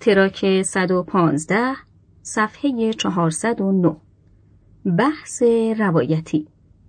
تراک 115 صفحه 409. بحث روایتی.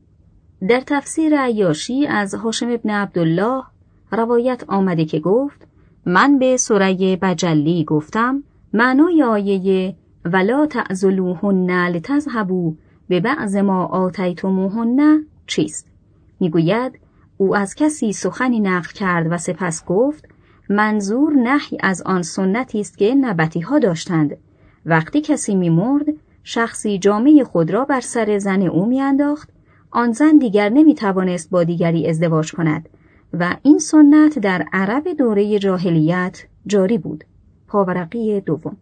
در تفسیر عیاشی از هاشم ابن عبدالله روایت آمده که گفت من به سوره بجلی گفتم معنای آیه ولا تعذلوهن لتذهبوا ببعض ما آتیتموهن چیست؟ میگوید او از کسی سخنی نقل کرد و سپس گفت منظور نهی از آن سنتی است که نبطی‌ها داشتند. وقتی کسی می‌مرد شخصی جامه خود را بر سر زن او می‌انداخت، آن زن دیگر نمی‌توانست با دیگری ازدواج کند و این سنت در عرب دوره جاهلیت جاری بود. پاورقی دوم.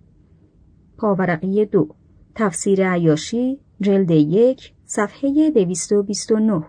پاورقی 2 تفسیر عیاشی جلد 1 صفحه 229.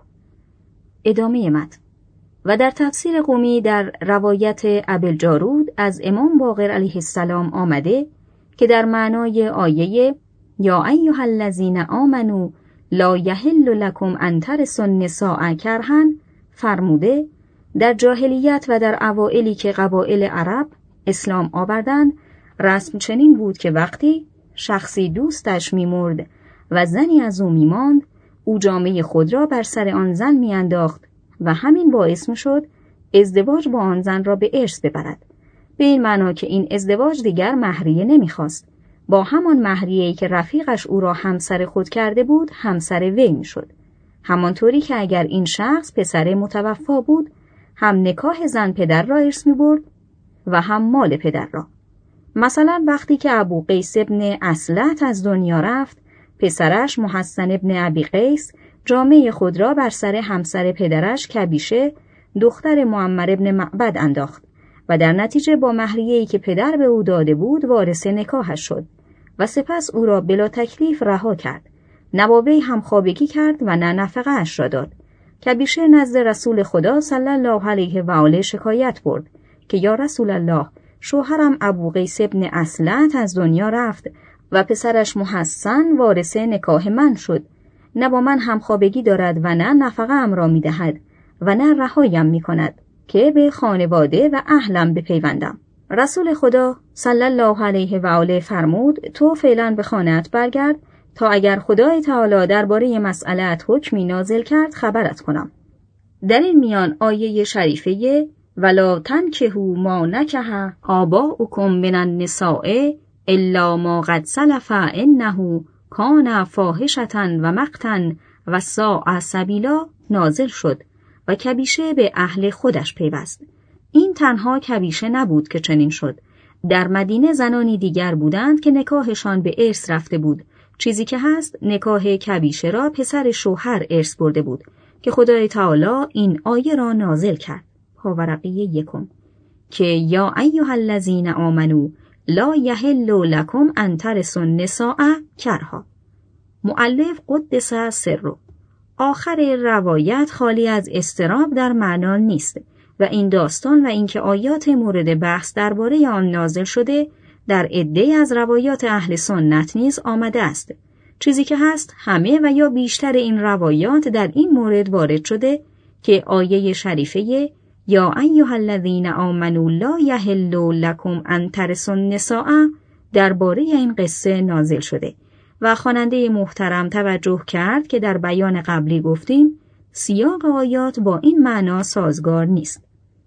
ادامه متن. و در تفسیر قمی در روایت ابوالجارود از امام باقر علیه السلام آمده که در معنای آیه یا ایها الذین آمنوا لا یحل لکم ان ترثوا النساء کرها فرموده در جاهلیت و در اوائلی که قبایل عرب اسلام آوردند رسم چنین بود که وقتی شخصی دوستش می‌مرد و زنی از او می‌ماند او جامه خود را بر سر آن زن می‌انداخت و همین باعث می‌شد ازدواج با آن زن را به ارث ببرد، به این معنا که این ازدواج دیگر مهریه نمی‌خواست، با همان مهریه‌ای که رفیقش او را همسر خود کرده بود همسر وی می‌شد. همانطوری که اگر این شخص پسر متوفا بود هم نکاح زن پدر را ارث می‌برد و هم مال پدر را. مثلا وقتی که ابو قیس ابن اصلت از دنیا رفت، پسرش محسن ابن ابی قیس جامه خود را بر سر همسر پدرش کبیشه دختر معمر ابن معبد انداخت و در نتیجه با مهریه‌ای که پدر به او داده بود وارث نکاحش شد و سپس او را بلا تکلیف رها کرد. نه با وی همخوابگی کرد و نه نفقه اش را داد. کبیشه نزد رسول خدا صلی الله علیه و آله شکایت برد که یا رسول الله، شوهرم ابو قیس ابن اصلت از دنیا رفت و پسرش محسن وارث نکاح من شد. نه با من همخوابگی دارد و نه نفقه ام را می دهد و نه رهایم می کند که به خانواده و اهلم بپیوندم. رسول خدا صلی الله علیه و آله فرمود تو فعلا به خانه‌ات برگرد تا اگر خدای تعالی درباره مسئله‌ات حکمی نازل کرد خبرت کنم. در این میان آیه شریفه ولا تنکحوا ما نکح آباؤکم من النساء الا ما قد سلف انه کان فاحشة و مقتا و ساء سبیلا نازل شد و کبیشه به اهل خودش پیوست. این تنها کبیشه نبود که چنین شد. در مدینه زنانی دیگر بودند که نکاحشان به ارث رفته بود. چیزی که هست نکاح کبیشه را پسر شوهر ارث برده بود که خدای تعالی این آیه را نازل کرد. پاورقی 1 که یا ایها الذین آمنوا لا یحل لکم ان ترثوا النساء کرها. مؤلف قدس سره. آخر روایت خالی از اضطراب در معنا نیست و این داستان و اینکه آیات مورد بحث درباره آن نازل شده در عده‌ای از روایات اهل سنت نیز آمده است. چیزی که هست همه و یا بیشتر این روایات در این مورد وارد شده که آیه شریفه یا ایها الذین آمنوا لا یحل لکم ان ترثوا النساء درباره این قصه نازل شده و خواننده محترم توجه کرد که در بیان قبلی گفتیم سیاق آیات با این معنا سازگار نیست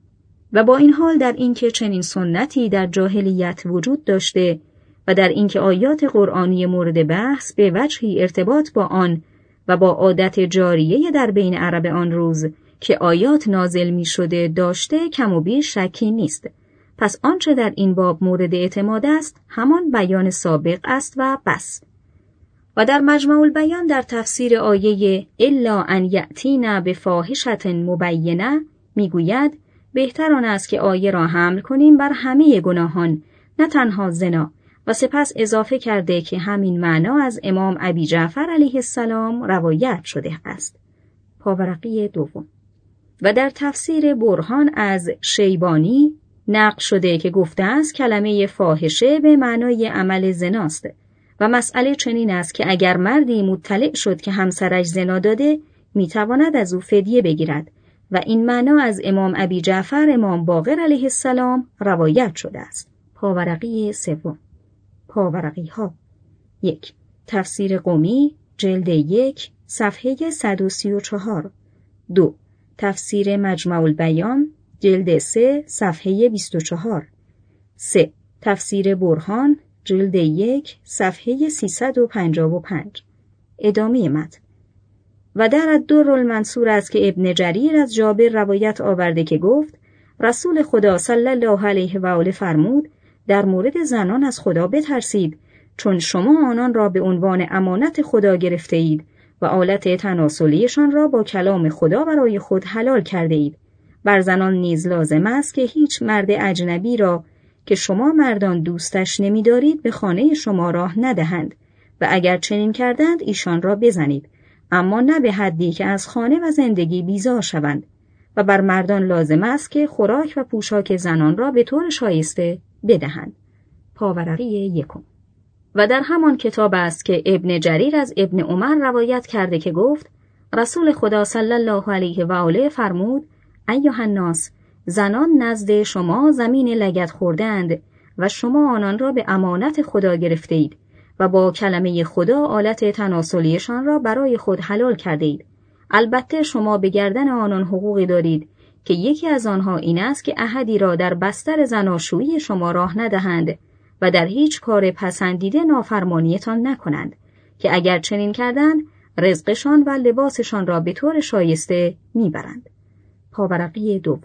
و با این حال در اینکه چنین سنتی در جاهلیت وجود داشته و در اینکه آیات قرآنی مورد بحث به وجهی ارتباط با آن و با عادت جاریه در بین عرب آن روز که آیات نازل می شده داشته کم و بیش شکی نیست. پس آنچه در این باب مورد اعتماد است همان بیان سابق است و بس. و در مجمع البیان در تفسیر آیه الا ان یأتینا بفاحشة مبینه میگوید بهتر آن است که آیه را حمل کنیم بر همه گناهان نه تنها زنا و سپس اضافه کرده که همین معنا از امام ابی جعفر علیه السلام روایت شده است. پاورقی 2 و در تفسیر برهان از شیبانی نقل شده که گفته است کلمه فاحشه به معنای عمل زناست و مسئله چنین است که اگر مردی مطلع شد که همسرش زنا داده میتواند از او فدیه بگیرد و این معنا از امام ابی جعفر امام باقر علیه السلام روایت شده است. پاورقی سوم. پاورقی ها. 1. تفسیر قمی جلد 1 صفحه 134. 2. تفسیر مجمع البیان جلد 3 صفحه 24. 3. تفسیر برهان جلد 1 صفحه 355. ادامه متن. و در الدر المنصور است که ابن جریر از جابر روایت آورده که گفت رسول خدا صلی الله علیه و آله فرمود در مورد زنان از خدا بترسید، چون شما آنان را به عنوان امانت خدا گرفته اید و آلت تناسلیشان را با کلام خدا برای خود حلال کرده اید. بر زنان نیز لازم است که هیچ مرد اجنبی را که شما مردان دوستش نمی‌دارید به خانه شما راه ندهند و اگر چنین کردند ایشان را بزنید، اما نه به حدی که از خانه و زندگی بیزار شوند. و بر مردان لازم است که خوراک و پوشاک زنان را به طور شایسته بدهند. پاورقی 1. و در همان کتاب است که ابن جریر از ابن عمر روایت کرده که گفت رسول خدا صلی الله علیه و آله فرمود ایها الناس، زنان نزد شما زمین لگد خوردند و شما آنان را به امانت خدا گرفته اید و با کلمه خدا آلت تناسلیشان را برای خود حلال کرده اید. البته شما به گردن آنان حقوقی دارید که یکی از آنها این است که احدی را در بستر زناشویی شما راه ندهند و در هیچ کار پسندیده نافرمانیتان نکنند که اگر چنین کردند رزقشان و لباسشان را به طور شایسته میبرند. پاورقی 2.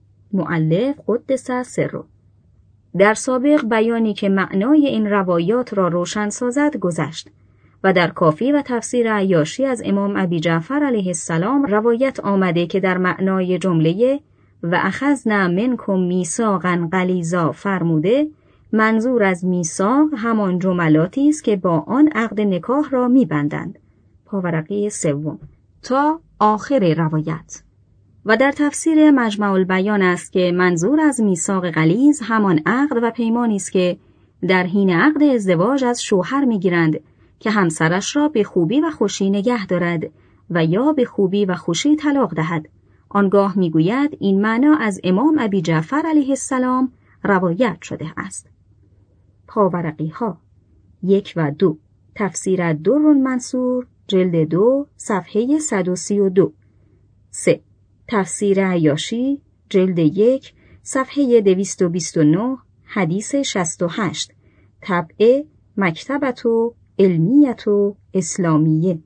مؤلف قدس سره. در سابق بیانی که معنای این روایات را روشن سازد گذشت و در کافی و تفسیر عیاشی از امام ابی جعفر علیه السلام روایت آمده که در معنای جمله و اخذنا منکم میثاقا غلیظا فرموده منظور از میثاق همان جملاتی است که با آن عقد نکاح را می‌بندند. پاورقی 3 تا آخر روایت. و در تفسیر مجمع البیان است که منظور از میثاق غلیظ همان عقد و پیمانی است که در حین عقد ازدواج از شوهر می‌گیرند که همسرش را به خوبی و خوشی نگه دارد و یا به خوبی و خوشی طلاق دهد. آنگاه میگوید این معنا از امام ابی جعفر علیه السلام روایت شده است. پاورقی ها. 1 و 2. تفسیر الدر المنصور جلد 2 صفحه 132. 3. تفسیر عیاشی جلد 1 صفحه 229 حدیث 68 طبع مکتبت و علمیت و اسلامیه.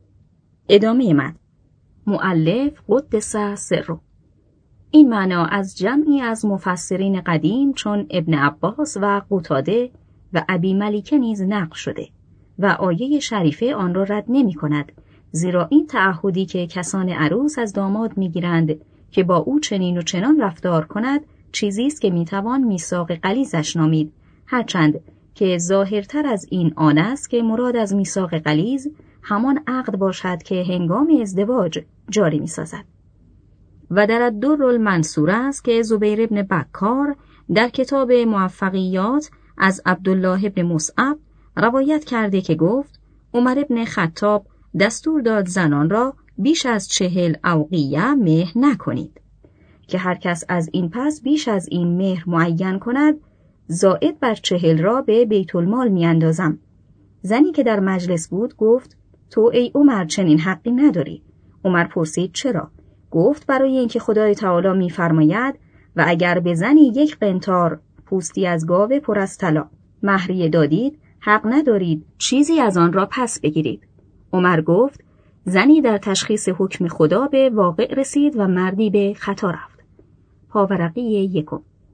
ادامه متن. مؤلف قدس سره. این معنا از جمعی از مفسرین قدیم چون ابن عباس و قتاده و ابی ملیکه نیز نقل شده و آیه شریفه آن را رد نمی کند، زیرا این تعهدی که کسان عروس از داماد می گیرند که با او چنین و چنان رفتار کند چیزی است که می توان میثاق غلیظش نامید، هرچند که ظاهرتر از این آن است که مراد از میثاق غلیظ همان عقد باشد که هنگام ازدواج جاری می سازد. و در الدر المنصور است که زبیر ابن بکار در کتاب موفقیات از عبدالله ابن مصعب روایت کرده که گفت عمر ابن خطاب دستور داد زنان را بیش از 40 اوقیه مهر نکنید که هر کس از این پس بیش از این مهر معین کند زائد بر 40 را به بیت المال می اندازم. زنی که در مجلس بود گفت تو ای عمر چنین حقی نداری. عمر پرسید چرا؟ گفت برای اینکه خدای تعالی می فرماید و اگر به زنی 1 قنطار پوستی از گاو پر از طلا مهریه دادید حق ندارید چیزی از آن را پس بگیرید. عمر گفت زنی در تشخیص حکم خدا به واقع رسید و مردی به خطا رفت. پاورقی 1.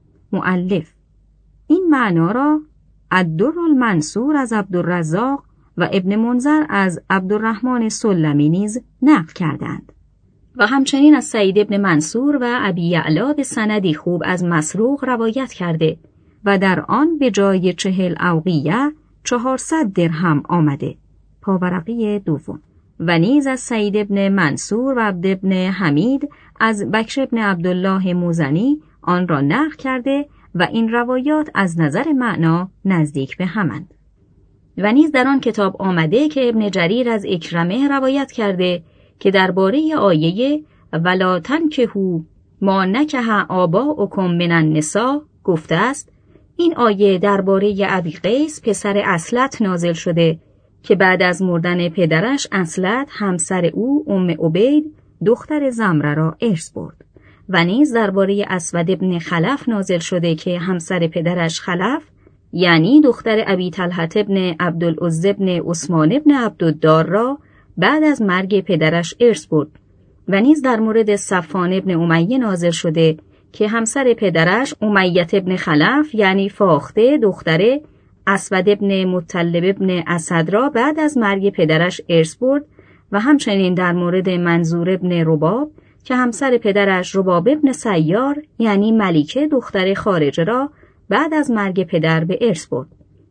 مؤلف این معنا را الدر المنصور از عبدالرزاق و ابن منذر از عبدالرحمن سلمی نیز نقل کردند و همچنین از سعید ابن منصور و ابی یعلا به سندی خوب از مسروق روایت کرده و در آن به جای 40 اوقیه 400 درهم آمده. پاورقی 2. و نیز از سعید ابن منصور و عبد ابن حمید از بکر ابن عبدالله موزنی آن را نقل کرده و این روایات از نظر معنا نزدیک به همند. و نیز در آن کتاب آمده که ابن جریر از اکرمه روایت کرده که درباره آیه ولا تنکحوا ما نکح آباؤکم من النساء گفته است این آیه درباره ابی قیس پسر اسلط نازل شده که بعد از مردن پدرش اسلط همسر او عبید دختر زمره را ارث برد و نیز درباره اسود ابن خلف نازل شده که همسر پدرش خلف یعنی دختر ابی طلحه ابن عبدالعزی ابن عثمان ابن عبدالدار را بعد از مرگ پدرش ارث برد و نیز در مورد صفوان ابن امیه نازل شده که همسر پدرش امیه ابن خلف یعنی فاخته دختر اسود ابن مطلب ابن اسد را بعد از مرگ پدرش ارث برد و همچنین در مورد منظور ابن رباب که همسر پدرش رباب ابن سیار یعنی ملیکه دختر خارجه را بعد از مرگ پدر به ارث برد.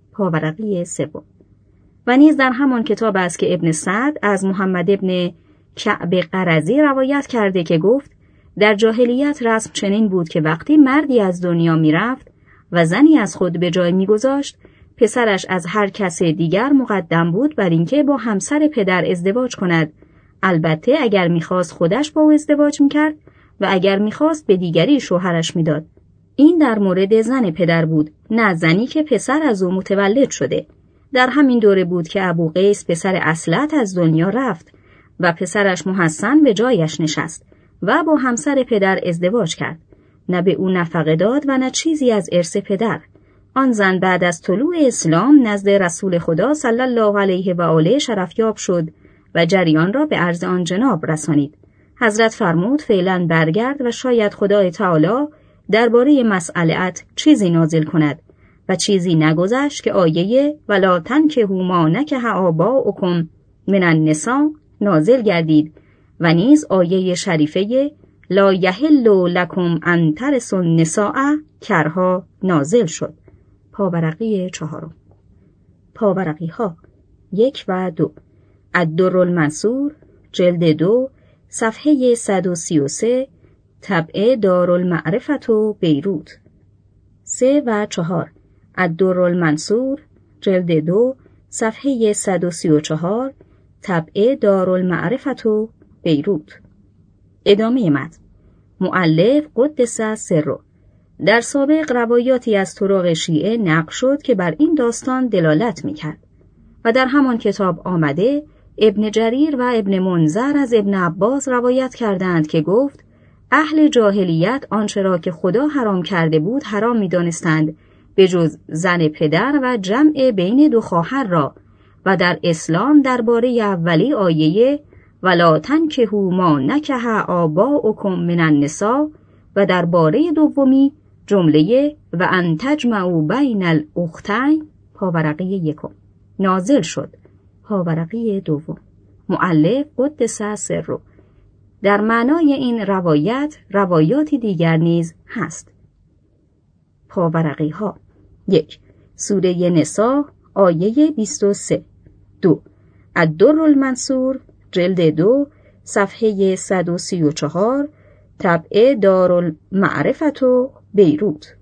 پاورقی سوم. و نیز در همان کتاب است که ابن سعد از محمد ابن کعب قرظی روایت کرده که گفت در جاهلیت رسم چنین بود که وقتی مردی از دنیا می رفت و زنی از خود به جای می گذاشت پسرش از هر کس دیگر مقدم بود بر اینکه با همسر پدر ازدواج کند، البته اگر می‌خواست خودش با او ازدواج می‌کرد و اگر می‌خواست به دیگری شوهرش می‌داد. این در مورد زن پدر بود، نه زنی که پسر از او متولد شده. در همین دوره بود که ابو قیس پسر اسلط از دنیا رفت و پسرش محسن به جایش نشست و با همسر پدر ازدواج کرد. نه به او نفقه داد و نه چیزی از ارث پدر. آن زن بعد از طلوع اسلام نزد رسول خدا صلی الله علیه و آله شرفیاب شد و جریان را به عرض آن جناب رسانید. حضرت فرمود فعلا برگرد و شاید خدای تعالی درباره مسئله‌ات چیزی نازل کند و چیزی نگذشت که آیه ولا تنکحوا ما نکح آباؤکم من النساء نازل گردید و نیز آیه شریفه لا یحل لکم ان ترثوا النساء کرها نازل شد. پاورقی چهارم. پاورقی ها 1 و 2. الدر المنصور جلد 2 صفحه 133 طبع دارالمعرفت و بیروت. 3 و 4. الدر المنصور جلد 2 صفحه 134 طبع دارالمعرفت و بیروت. ادامه متن. مؤلف قدس سره. در سابق روایاتی از طرق شیعه نقل شد که بر این داستان دلالت می‌کرد و در همان کتاب آمده ابن جریر و ابن منذر از ابن عباس روایت کردند که گفت اهل جاهلیت آنچه را که خدا حرام کرده بود حرام می‌دانستند به جز زن پدر و جمع بین دو خواهر را و در اسلام درباره اولی آیه ولا تنکحوا ما نکح آباؤکم من النساء و درباره دومی جمله و ان تجمعوا بین الاختین پاورقی 1 نازل شد. پاورقی 2. مؤلف قدس سره. در معنای این روایت روایاتی دیگر نیز هست. پاورقی ها 1. سوره نساء آیه 23. 2. الدر المنصور جلد 2 صفحه 134 طبع دارالمعرفت و بیروت.